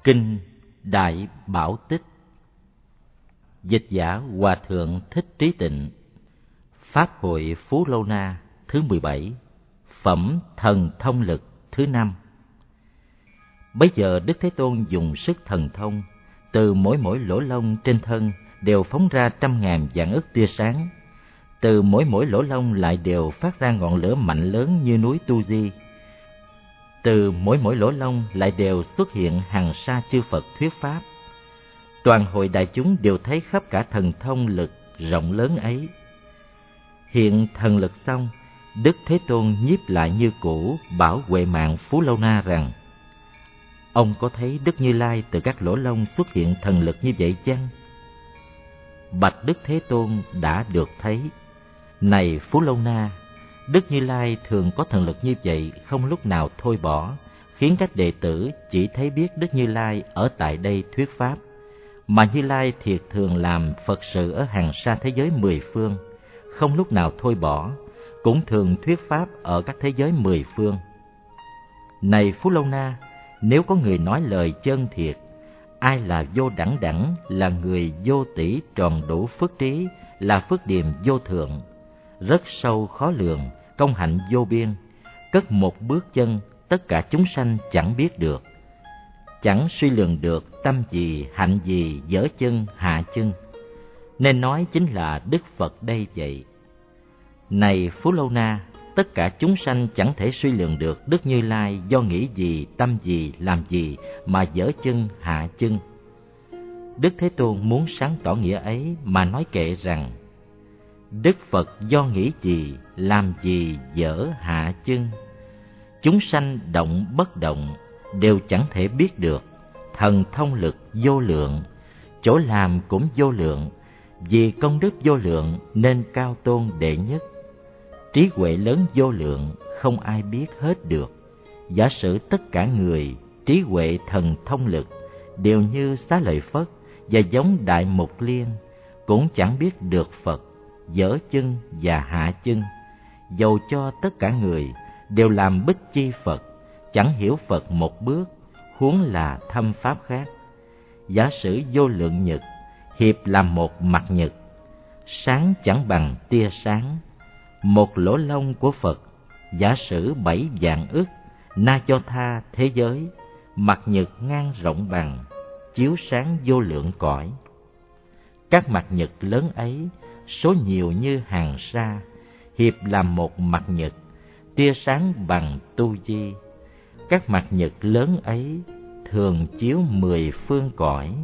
Kinh Đại Bảo Tích. Dịch giả Hòa Thượng Thích Trí Tịnh. Pháp hội Phú Lâu Na thứ 17. Phẩm Thần Thông Lực thứ 5. Bấy giờ Đức Thế Tôn dùng sức thần thông, từ mỗi lỗ lông trên thân đều phóng ra 100.000 vạn ức tia sáng. Từ mỗi lỗ lông lại đều phát ra ngọn lửa mạnh lớn như núi Tu Di. Từ mỗi lỗ lông lại đều xuất hiện hằng sa chư Phật thuyết pháp. Toàn hội đại chúng đều thấy khắp cả thần thông lực rộng lớn ấy. Hiện thần lực xong, Đức Thế Tôn nhiếp lại như cũ, bảo Huệ Mạng Phú Lâu Na rằng: ông có thấy Đức Như Lai từ các lỗ lông xuất hiện thần lực như vậy chăng? Bạch Đức Thế Tôn đã được thấy. Này Phú Lâu Na, Đức Như Lai thường có thần lực như vậy, không lúc nào thôi bỏ, khiến các đệ tử chỉ thấy biết Đức Như Lai ở tại đây thuyết pháp. Mà Như Lai thiệt thường làm Phật sự ở hàng sa thế giới 10 phương, không lúc nào thôi bỏ, cũng thường thuyết pháp ở các thế giới 10 phương. Này Phú Lâu Na, nếu có người nói lời chân thiệt, ai là vô đẳng đẳng, là người vô tỷ tròn đủ phước trí, là phước điềm vô thượng, rất sâu khó lường, công hạnh vô biên, cất một bước chân tất cả chúng sanh chẳng biết được, chẳng suy lường được tâm gì, hạnh gì, dở chân, hạ chân, nên nói chính là Đức Phật đây vậy. Này Phú Lâu Na, tất cả chúng sanh chẳng thể suy lường được Đức Như Lai do nghĩ gì, tâm gì, làm gì mà dở chân, hạ chân. Đức Thế Tôn muốn sáng tỏ nghĩa ấy mà nói kệ rằng: Đức Phật do nghĩ gì, làm gì, dở, hạ chân, chúng sanh động bất động đều chẳng thể biết được. Thần thông lực vô lượng, chỗ làm cũng vô lượng, vì công đức vô lượng nên cao tôn đệ nhất. Trí huệ lớn vô lượng, không ai biết hết được. Giả sử tất cả người trí huệ thần thông lực đều như Xá Lợi Phất và giống Đại Mục Liên, cũng chẳng biết được Phật dở chân và hạ chân. Dầu cho tất cả người đều làm Bích Chi Phật, chẳng hiểu Phật một bước, huống là thâm pháp khác. Giả sử vô lượng nhật hiệp làm một mặt nhật, sáng chẳng bằng tia sáng. Một lỗ lông của Phật giả sử 7 vạn ức na cho tha thế giới, mặt nhật ngang rộng bằng, chiếu sáng vô lượng cõi. Các mặt nhật lớn ấy số nhiều như hàng sa, hiệp làm một mặt nhật, tia sáng bằng Tu Di. Các mặt nhật lớn ấy thường chiếu 10 phương cõi,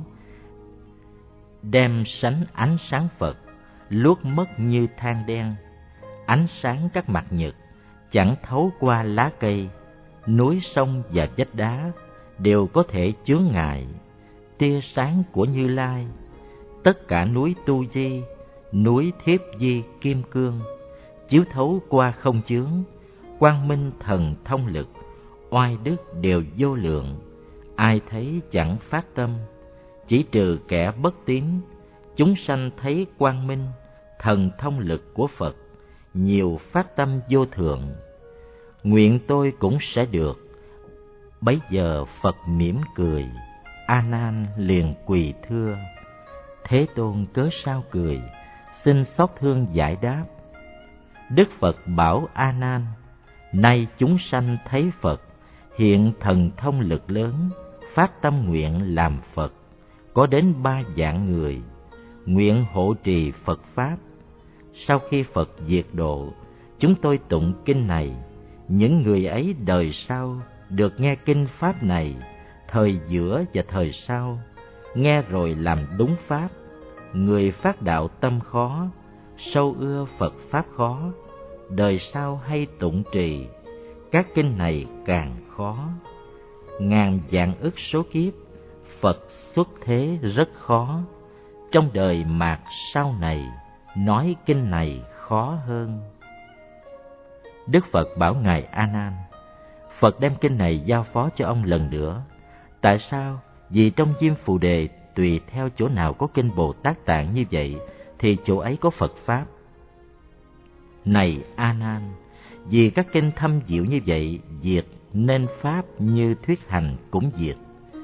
đem sánh ánh sáng Phật luốt mất như than đen. Ánh sáng các mặt nhật chẳng thấu qua lá cây, núi sông và vách đá đều có thể chướng ngại. Tia sáng của Như Lai, tất cả núi Tu Di, núi Thiếp Di Kim Cương, chiếu thấu qua không chướng. Quang minh thần thông lực, oai đức đều vô lượng, ai thấy chẳng phát tâm. Chỉ trừ kẻ bất tín, chúng sanh thấy quang minh thần thông lực của Phật, nhiều phát tâm vô thượng. Nguyện tôi cũng sẽ được. Bấy giờ Phật mỉm cười, A Nan liền quỳ thưa: Thế Tôn cớ sao cười, xin xót thương giải đáp. Đức Phật bảo A Nan: nay chúng sanh thấy Phật hiện thần thông lực lớn, phát tâm nguyện làm Phật, có đến 3 vạn người, nguyện hộ trì Phật pháp. Sau khi Phật diệt độ, chúng tôi tụng kinh này, những người ấy đời sau được nghe kinh pháp này, thời giữa và thời sau, nghe rồi làm đúng pháp. Người phát đạo tâm khó, sâu ưa Phật pháp khó, đời sau hay tụng trì, các kinh này càng khó. Ngàn vạn ức số kiếp, Phật xuất thế rất khó, trong đời mạt sau này, nói kinh này khó hơn. Đức Phật bảo Ngài A Nan, Phật đem kinh này giao phó cho ông lần nữa. Tại sao? Vì trong Diêm Phù Đề tùy theo chỗ nào có kinh Bồ Tát Tạng như vậy thì chỗ ấy có Phật pháp. Này A Nan, vì các kinh thâm diệu như vậy diệt, nên pháp như thuyết hành cũng diệt.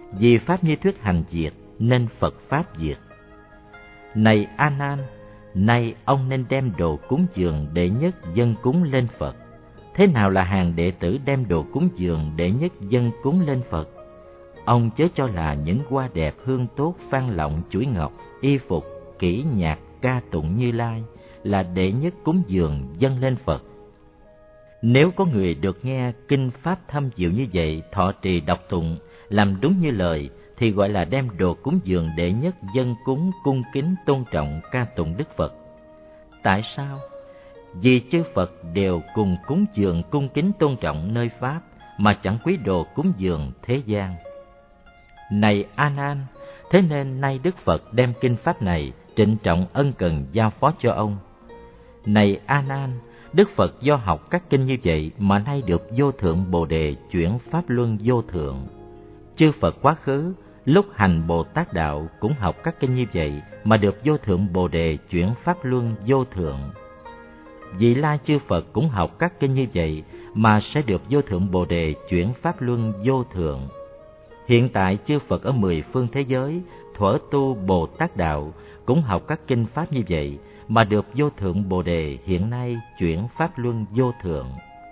Vì pháp như thuyết hành diệt nên Phật pháp diệt. Này A Nan, nay ông nên đem đồ cúng dường đệ nhất dâng cúng lên Phật. Thế nào là hàng đệ tử đem đồ cúng dường đệ nhất dâng cúng lên Phật? Ông chớ cho là những hoa đẹp hương tốt phan lọng chuỗi ngọc, y phục, kỹ nhạc ca tụng Như Lai là đệ nhất cúng dường dâng lên Phật. Nếu có người được nghe kinh pháp thâm diệu như vậy, thọ trì đọc tụng, làm đúng như lời, thì gọi là đem đồ cúng dường đệ nhất dâng cúng cung kính tôn trọng ca tụng Đức Phật. Tại sao? Vì chư Phật đều cùng cúng dường cung kính tôn trọng nơi pháp, mà chẳng quý đồ cúng dường thế gian. Này A Nan, thế nên nay Đức Phật đem kinh pháp này trịnh trọng ân cần giao phó cho ông. Này A Nan, Đức Phật do học các kinh như vậy mà nay được vô thượng Bồ Đề chuyển pháp luân vô thượng. Chư Phật quá khứ lúc hành Bồ Tát đạo cũng học các kinh như vậy mà được vô thượng Bồ Đề chuyển pháp luân vô thượng. Vị lai chư Phật cũng học các kinh như vậy mà sẽ được vô thượng Bồ Đề chuyển pháp luân vô thượng. Hiện tại chư Phật ở 10 phương thế giới thuở tu Bồ Tát đạo cũng học các kinh pháp như vậy mà được vô thượng Bồ Đề hiện nay chuyển pháp luân vô thượng.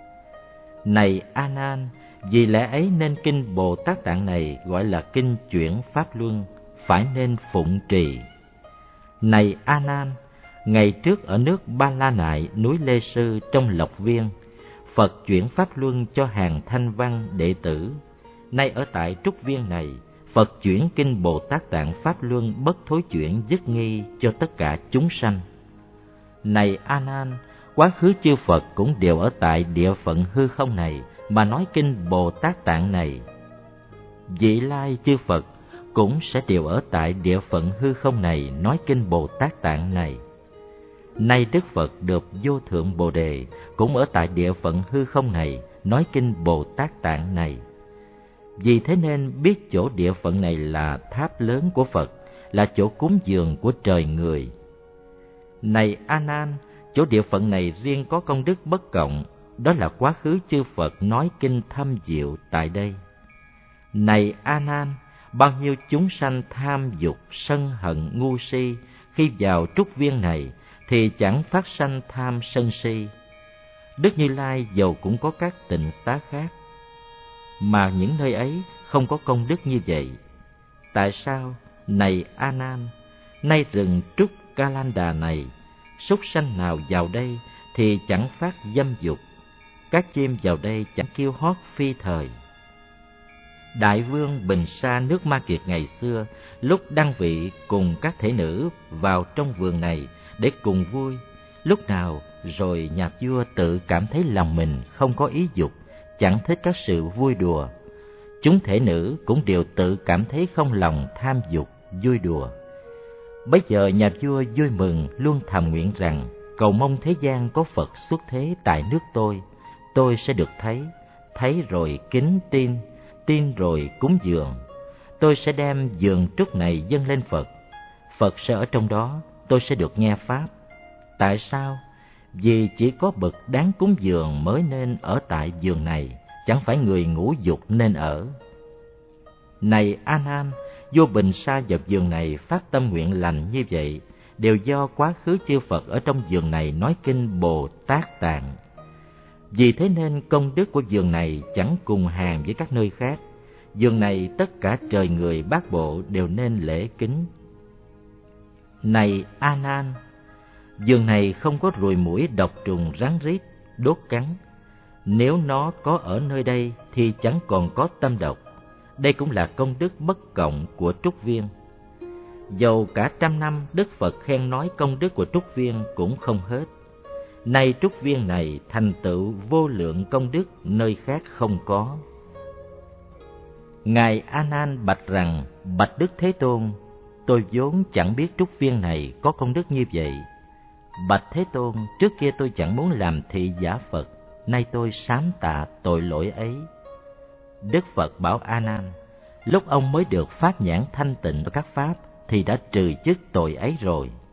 Này A Nan, vì lẽ ấy nên kinh Bồ Tát Tạng này gọi là kinh chuyển pháp luân, phải nên phụng trì. Này A Nan, ngày trước ở nước Ba La Nại, núi Lê Sư trong Lộc Viên, Phật chuyển pháp luân cho hàng Thanh Văn đệ tử. Nay ở tại Trúc Viên này, Phật chuyển kinh Bồ Tát Tạng pháp luân bất thối chuyển dứt nghi cho tất cả chúng sanh. Này A Nan, quá khứ chư Phật cũng đều ở tại địa phận hư không này mà nói kinh Bồ Tát Tạng này. Vị lai chư Phật cũng sẽ đều ở tại địa phận hư không này nói kinh Bồ Tát Tạng này. Nay Đức Phật được vô thượng Bồ Đề cũng ở tại địa phận hư không này nói kinh Bồ Tát Tạng này. Vì thế nên biết chỗ địa phận này là tháp lớn của Phật, là chỗ cúng dường của trời người. Này A Nan, chỗ địa phận này riêng có công đức bất cộng, đó là quá khứ chư Phật nói kinh thâm diệu tại đây. Này A Nan, bao nhiêu chúng sanh tham dục, sân hận, ngu si khi vào Trúc Viên này thì chẳng phát sanh tham sân si. Đức Như Lai dầu cũng có các tịnh xá khác, mà những nơi ấy không có công đức như vậy. Tại sao? Này A Nan, nay rừng Trúc Ca Lan Đà này, súc sanh nào vào đây thì chẳng phát dâm dục, các chim vào đây chẳng kêu hót phi thời. Đại vương Bình Sa nước Ma Kiệt ngày xưa, lúc đăng vị cùng các thể nữ vào trong vườn này để cùng vui, lúc nào rồi nhà vua tự cảm thấy lòng mình không có ý dục, chẳng thích các sự vui đùa. Chúng thể nữ cũng đều tự cảm thấy không lòng tham dục, vui đùa. Bấy giờ nhà vua vui mừng, luôn thầm nguyện rằng cầu mong thế gian có Phật xuất thế tại nước tôi sẽ được thấy, thấy rồi kính tin, tin rồi cúng dường. Tôi sẽ đem vườn trúc này dâng lên Phật, Phật sẽ ở trong đó, tôi sẽ được nghe pháp. Tại sao? Vì chỉ có bậc đáng cúng dường mới nên ở tại vườn này, chẳng phải người ngũ dục nên ở. Này A Nan, vua Bình Sa vào vườn này phát tâm nguyện lành như vậy, đều do quá khứ chư Phật ở trong vườn này nói kinh Bồ Tát Tạng. Vì thế nên công đức của vườn này chẳng cùng hàng với các nơi khác. Vườn này tất cả trời người bát bộ đều nên lễ kính. Này A Nan, vườn này không có ruồi muỗi, độc trùng, rắn rít, đốt cắn. Nếu nó có ở nơi đây thì chẳng còn có tâm độc. Đây cũng là công đức bất cộng của Trúc Viên. Dầu cả 100 năm Đức Phật khen nói công đức của Trúc Viên cũng không hết. Nay Trúc Viên này thành tựu vô lượng công đức nơi khác không có. Ngài A Nan bạch rằng: bạch Đức Thế Tôn, tôi vốn chẳng biết Trúc Viên này có công đức như vậy. Bạch Thế Tôn, trước kia tôi chẳng muốn làm thị giả Phật, nay tôi sám tạ tội lỗi ấy. Đức Phật bảo A Nan, lúc ông mới được pháp nhãn thanh tịnh của các pháp thì đã trừ dứt tội ấy rồi.